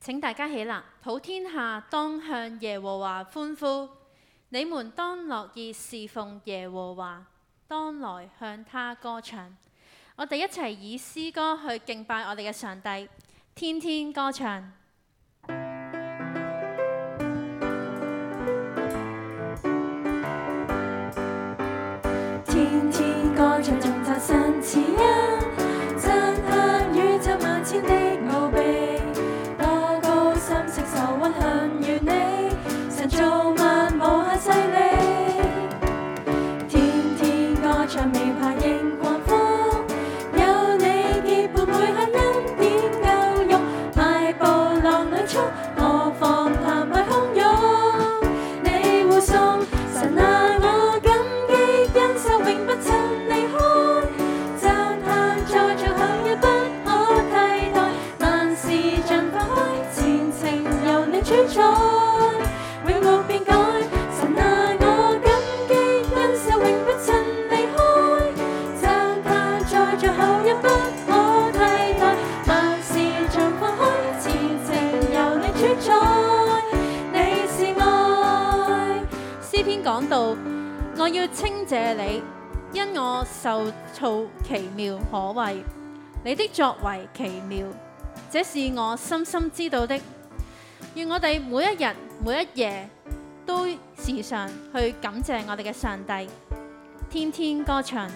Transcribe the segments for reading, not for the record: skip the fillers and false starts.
請大家起立，普天下當向耶和華歡呼，你們當樂意侍奉耶和華，當來向他歌唱。我哋一齊以詩歌去敬拜我哋嘅上帝，天天歌唱。 天天歌唱，頌讚神慈恩，讚嘆宇宙萬千的奧秘，多高深承受運行如你，神造萬無限勢力。天天歌唱，未怕迎狂風，有你結伴每刻恩典夠用，邁步浪裏衝，何妨澎湃洶湧。你護送神啊，我感激恩手永不曾離開，讚嘆在最後也不可替代，萬事盡放開，前程由你主宰，永無變改。神啊，我感激恩手永不曾離開，讚嘆在最後也不可替代，萬事盡放開，前程由你主宰，你是愛。 詩篇講到，我要稱謝你，因我受造奇妙可畏，你的作為奇妙，這是我深深知道的。願我哋每一日每一夜都時常去感謝我哋嘅上帝，天天歌唱。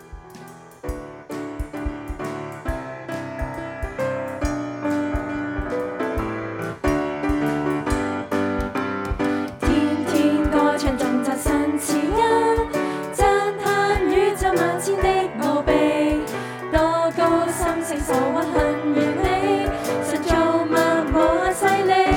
天天歌唱，頌讚神慈恩，讚嘆宇宙萬千的奧秘，多高深承受運行如你，神造萬無限勢力。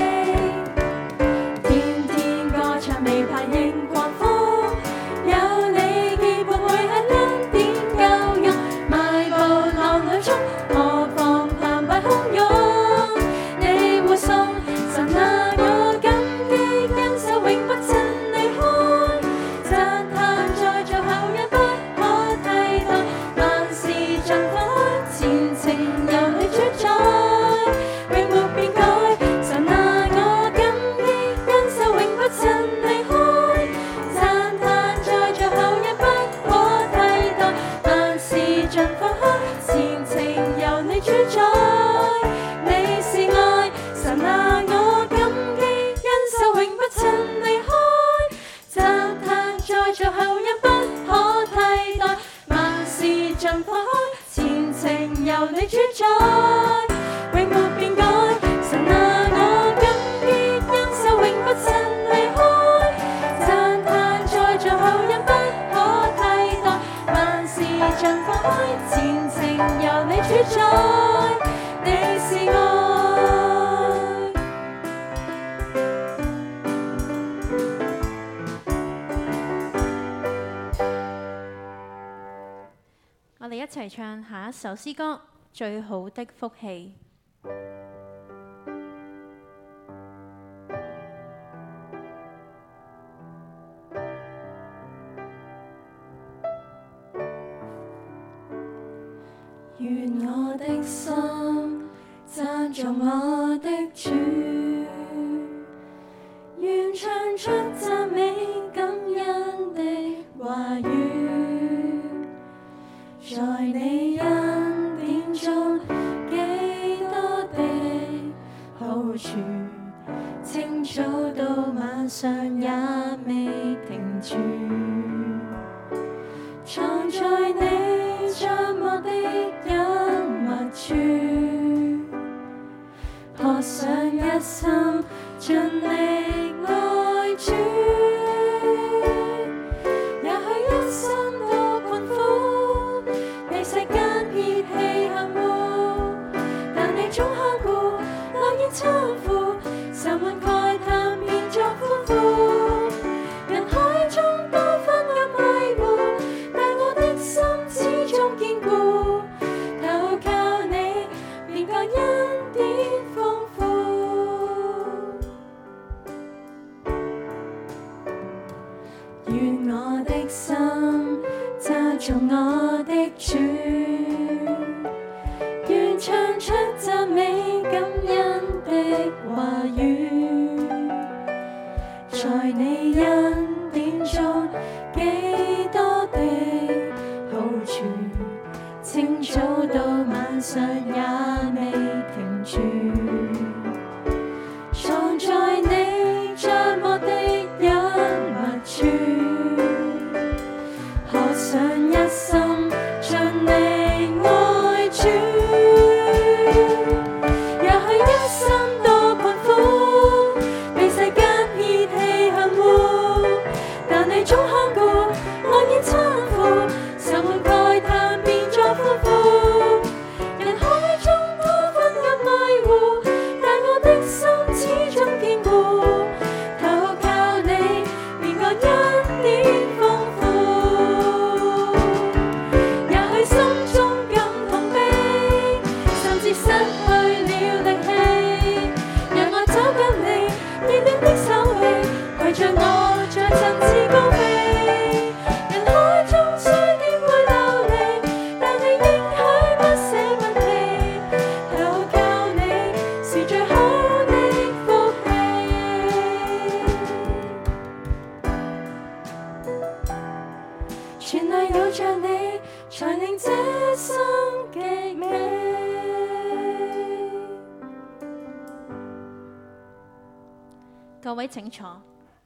天天歌唱，未怕迎狂風，有你結伴每刻恩典夠用，邁步浪裏衝，何妨澎湃洶湧。你護送神啊，我感激恩手永不曾離開，讚嘆在最後也不可替代，萬事盡放開，前程由你主宰，永無變改。神啊，我感激恩手永不曾離開，讚嘆在最後也不可替代，萬事盡放開，前程由你主宰，你是愛。神啊，我感激恩手永不曾離開，讚嘆在最後也不可替代，萬事盡放開，前程由你主宰，永無變改。神啊，我感激恩手永不曾離開，讚嘆在最後也不可替代，萬事盡放開，前程由你主宰，你是愛。 我哋一齊唱下一首詩歌《最好的福氣》。 願我的心讚頌我的主，願唱出讚美感恩的話語，在你恩典中幾多的好處，清早到晚上也未停住，藏在你帳幕的隱密處，學上一心盡力愛主，也許一生都困苦，被世間撇棄恨惡，但你總看顧，樂意攙扶，愁雲慨嘆變作歡呼，人海中多昏暗迷霧，但我的心始終堅固，投靠你，便覺恩典豐富。願我的心讚頌我的主，願唱出讚美感恩的話到晚上也未停住，藏在你帳幕的隱密處，可想一心盡力愛主，也許一生多困苦，被世間意氣恨惡，但你總看顧，愛意親附，愁悶慨嘆變作歡呼，人海中多紛咁迷糊，但我的心始終堅固，投靠你，便覺恩典豐富。也許心中感痛悲，甚至失去了力氣，讓我走近你，熱戀的手臂，攜着我在層次高飛。人海中雖點會流離，但你應許不捨不棄，投靠你是最好的福氣。全賴有着你，才令這生極美。 各位請坐。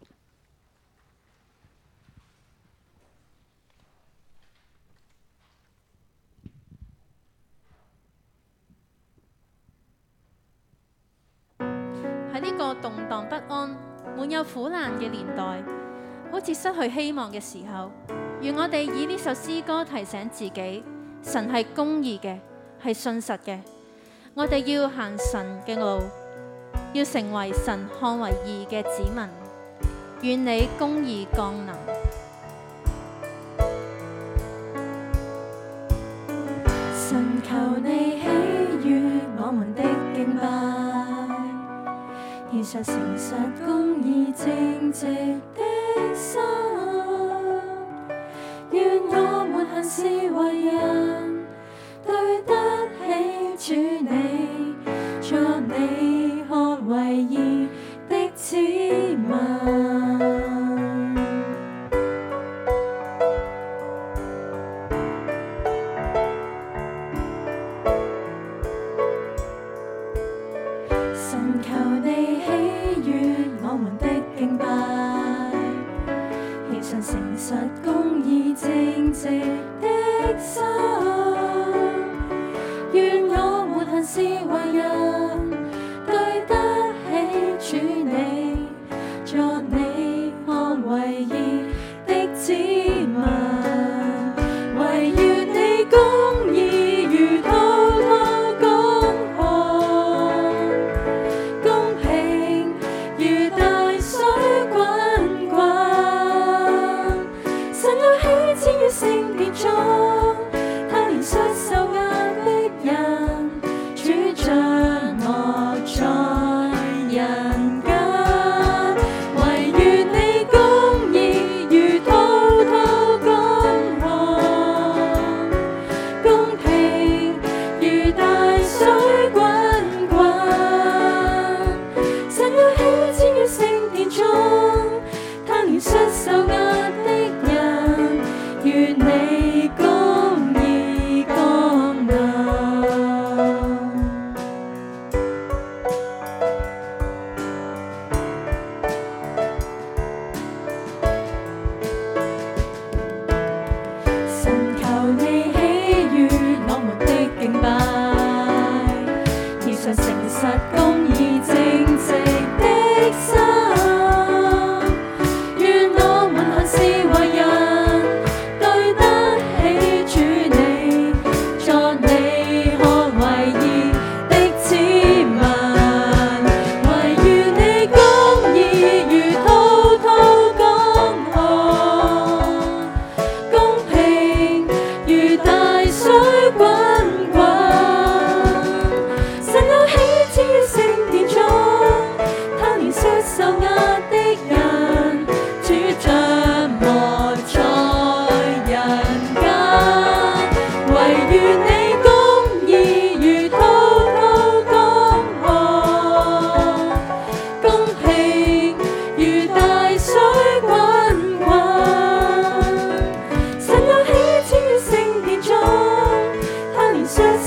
喺呢個動盪不安、滿有苦難嘅年代，好似失去希望嘅時候，願我哋以呢首詩歌提醒自己，神係公義嘅，係信實嘅。我哋要行神嘅路，要成為神看為義嘅子民。願你公義降臨。 神求你喜悅我們的敬拜，獻上誠實公義正直的心，願我們行事為人對得起主你，作你看為義的子民。神求你喜悅我們的敬拜，獻上誠實公義正直的心。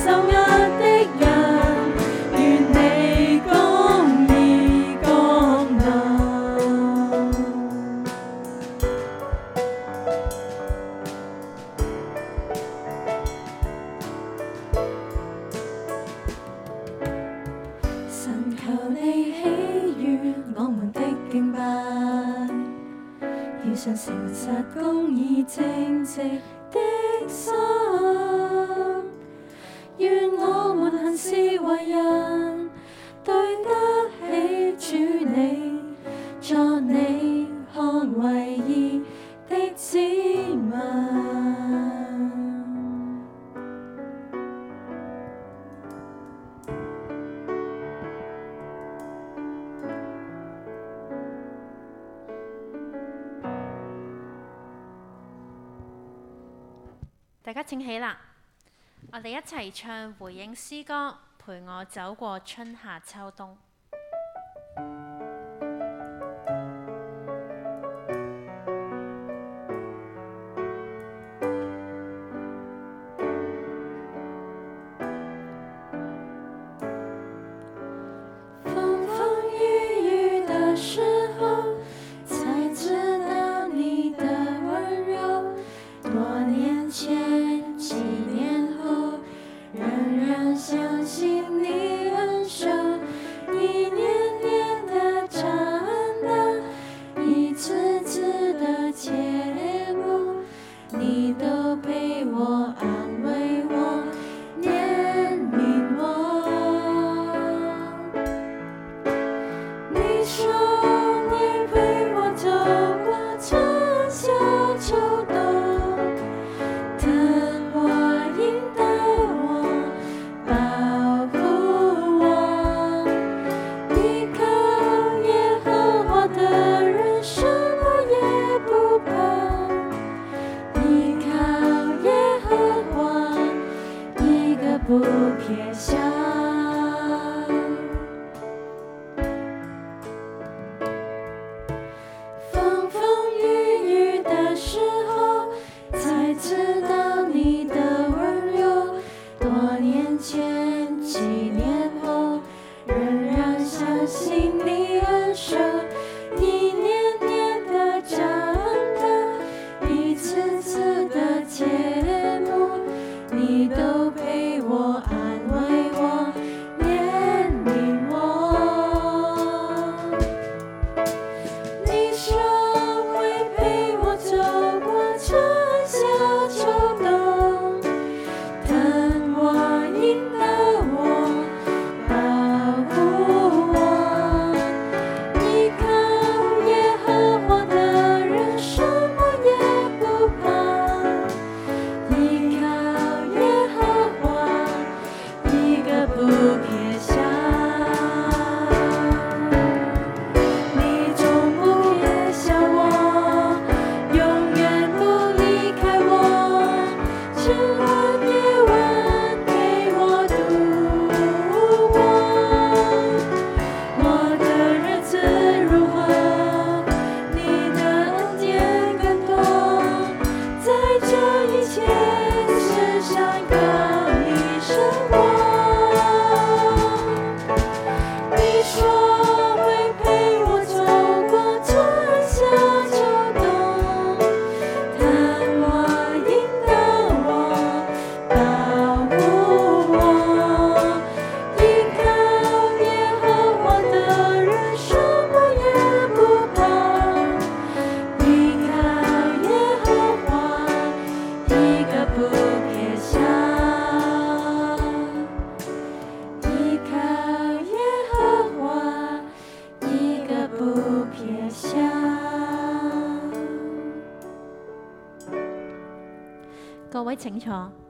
受壓的人，願你公義降臨。神求你喜悅我們的敬拜，獻上誠實公義正直的心，願我們行事為人對得起主你，作你看為義的子民。 大家請起啦，我哋一齊唱回應詩歌，陪我走過春夏秋冬。 风风雨雨的时候，才知道你的温柔。多年前，几年后，仍然相信你恩手，一年年的长大，一次次的节目，你都陪我安慰我，怜悯我。你说你陪我走过春夏秋冬，疼我引导我保护我，依靠耶和华的人什么也不怕，依靠耶和华一个不撇下。风风雨雨的时候，才知道你的温柔。多年前，几年后，仍然相信你恩手，一年年的长大，一次次的节目，你都陪我安慰我，怜悯我。你说会陪我走过春夏秋冬，疼我引导我保护我，依靠耶和华的人什么也不怕，依靠耶和华一个不撇下。你从不撇下我，永远不离开我，晨晚夜晚陪我度过。我的日子如何，你的恩典更多，在这一切世上靠你生活。你说会陪我走过春夏秋冬，疼我引导我保护我，依靠耶和华的人什么也不怕，依靠耶和华一个不撇下，依靠耶和华一个不撇下。 各位請坐。